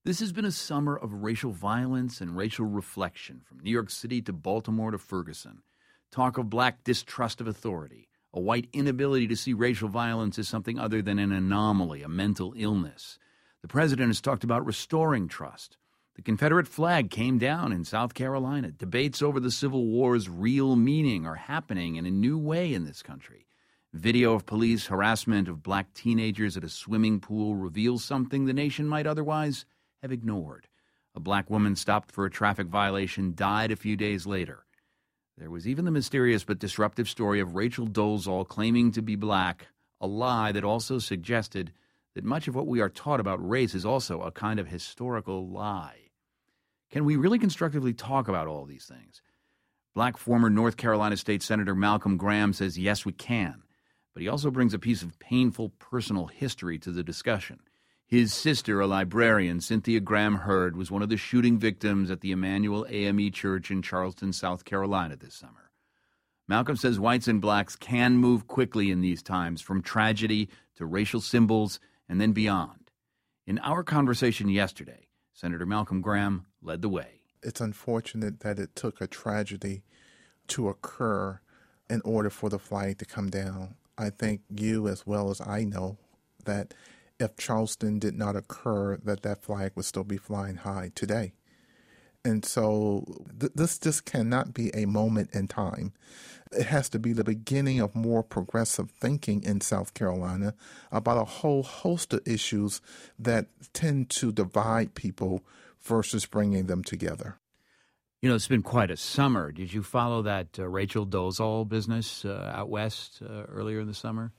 This has been a summer of racial violence and racial reflection, from New York City to Baltimore to Ferguson. Talk of black distrust of authority, a white inability to see racial violence as something other than an anomaly, a mental illness. The president has talked about restoring trust. The Confederate flag came down in South Carolina. Debates over the Civil War's real meaning are happening in a new way in this country. Video of police harassment of black teenagers at a swimming pool reveals something the nation might otherwise have ignored. A black woman stopped for a traffic violation died a few days later. There was even the mysterious but disruptive story of Rachel Dolezal claiming to be black, a lie that also suggested that much of what we are taught about race is also a kind of historical lie. Can we really constructively talk about all these things? Black former North Carolina State Senator Malcolm Graham says yes, we can, but he also brings a piece of painful personal history to the discussion. His sister, a librarian, Cynthia Graham Hurd, was one of the shooting victims at the Emmanuel AME Church in Charleston, South Carolina this summer. Malcolm says whites and blacks can move quickly in these times, from tragedy to racial symbols and then beyond. In our conversation yesterday, Senator Malcolm Graham led the way. It's unfortunate that it took a tragedy to occur in order for the flag to come down. I think you, as well as I, know that if Charleston did not occur, that flag would still be flying high today. And so this just cannot be a moment in time. It has to be the beginning of more progressive thinking in South Carolina about a whole host of issues that tend to divide people versus bringing them together. You know, it's been quite a summer. Did you follow that Rachel Dolezal business out west earlier in the summer?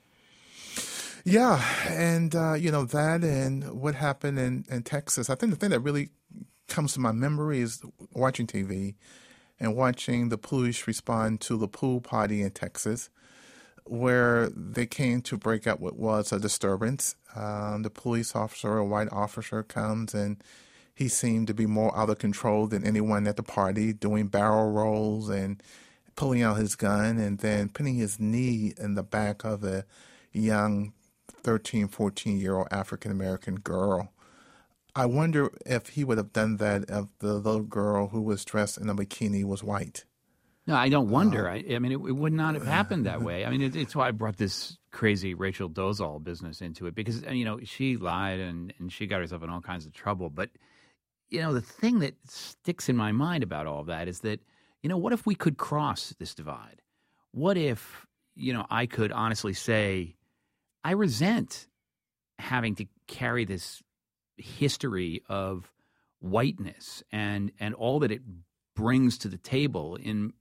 Yeah, and, that and what happened in Texas. I think the thing that really comes to my memory is watching TV and watching the police respond to the pool party in Texas, where they came to break up what was a disturbance. The police officer, a white officer, comes, and he seemed to be more out of control than anyone at the party, doing barrel rolls and pulling out his gun and then putting his knee in the back of a young 13, 14-year-old African-American girl. I wonder if he would have done that if the little girl who was dressed in a bikini was white. No, I don't wonder. I mean, it would not have happened that way. I mean, it's why I brought this crazy Rachel Dolezal business into it, because, she lied and she got herself in all kinds of trouble. But, the thing that sticks in my mind about all of that is that, what if we could cross this divide? What if, I could honestly say, I resent having to carry this history of whiteness and all that it brings to the table in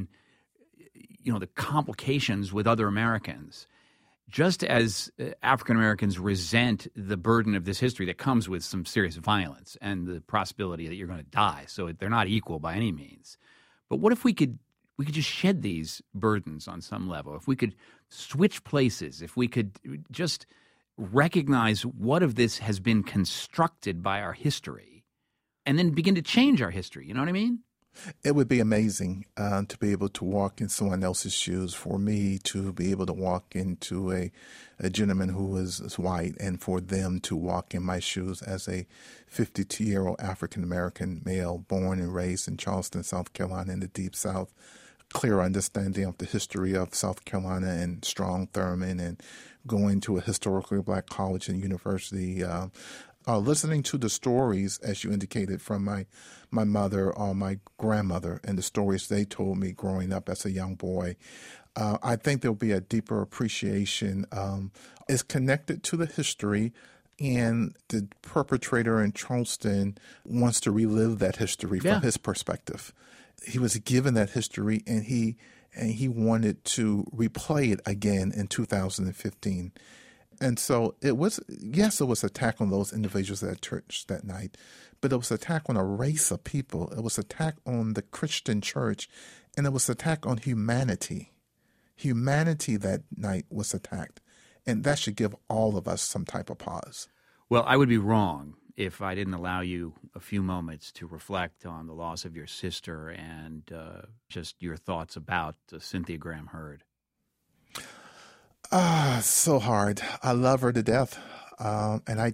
the complications with other Americans, just as African Americans resent the burden of this history that comes with some serious violence and the possibility that you're going to die. So they're not equal by any means. But what if we could just shed these burdens on some level? If we could switch places, if we could just recognize what of this has been constructed by our history and then begin to change our history. You know what I mean? It would be amazing to be able to walk in someone else's shoes, for me to be able to walk into a gentleman who is white, and for them to walk in my shoes as a 52-year-old African-American male born and raised in Charleston, South Carolina, in the Deep South. Clear understanding of the history of South Carolina and Strong Thurman, and going to a historically black college and university, listening to the stories, as you indicated, from my mother or my grandmother and the stories they told me growing up as a young boy. I think there'll be a deeper appreciation. It's connected to the history, and the perpetrator in Charleston wants to relive that history from his perspective. He was given that history, and he wanted to replay it again in 2015. And so it was attack on those individuals at church that night, but it was attack on a race of people. It was attack on the Christian church, and it was attack on humanity. Humanity that night was attacked, and that should give all of us some type of pause. Well, I would be wrong if I didn't allow you a few moments to reflect on the loss of your sister and just your thoughts about Cynthia Graham Hurd. So hard. I love her to death. And I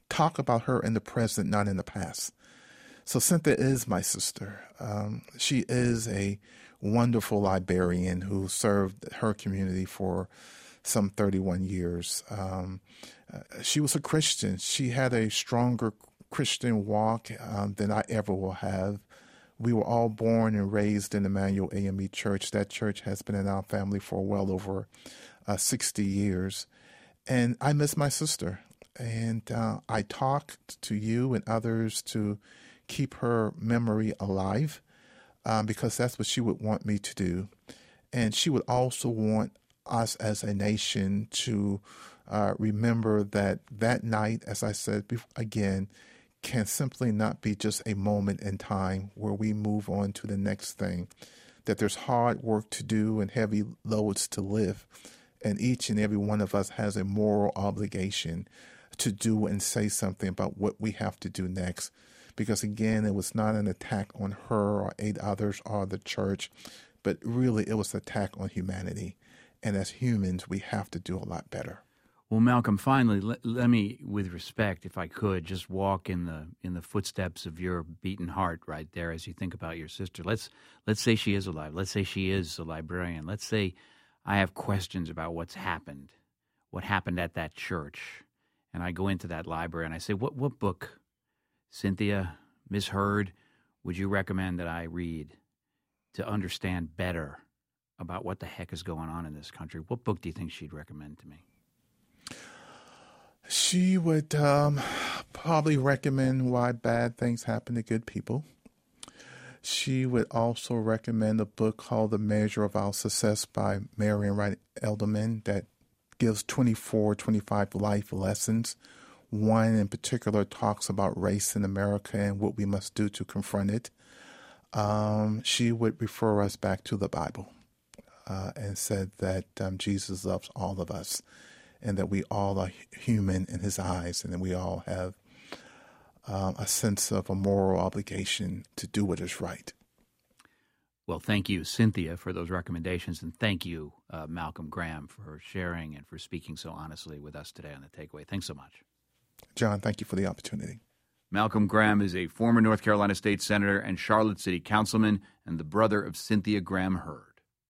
talk about her in the present, not in the past. So Cynthia is my sister. She is a wonderful librarian who served her community for some 31 years. She was a Christian. She had a stronger Christian walk than I ever will have. We were all born and raised in Emmanuel AME Church. That church has been in our family for well over 60 years. And I miss my sister. And I talk to you and others to keep her memory alive because that's what she would want me to do. And she would also want us as a nation to remember that that night, as I said again, can simply not be just a moment in time where we move on to the next thing, that there's hard work to do and heavy loads to lift, and each and every one of us has a moral obligation to do and say something about what we have to do next. Because again, it was not an attack on her or 8 others or the church, but really it was an attack on humanity. And as humans, we have to do a lot better. Well, Malcolm, finally, let me, with respect, if I could, just walk in the footsteps of your beating heart right there as you think about your sister. Let's say she is alive. Let's say she is a librarian. Let's say I have questions about what happened at that church, and I go into that library and I say, what book, Cynthia, Miss Hurd, would you recommend that I read to understand better about what the heck is going on in this country? What book do you think she'd recommend to me? She would probably recommend Why Bad Things Happen to Good People. She would also recommend a book called The Measure of Our Success by Marian Wright Edelman that gives 25 life lessons. One in particular talks about race in America and what we must do to confront it. She would refer us back to the Bible and said that Jesus loves all of us, and that we all are human in his eyes, and that we all have a sense of a moral obligation to do what is right. Well, thank you, Cynthia, for those recommendations, and thank you, Malcolm Graham, for sharing and for speaking so honestly with us today on The Takeaway. Thanks so much. John, thank you for the opportunity. Malcolm Graham is a former North Carolina State Senator and Charlotte City Councilman and the brother of Cynthia Graham Hurd.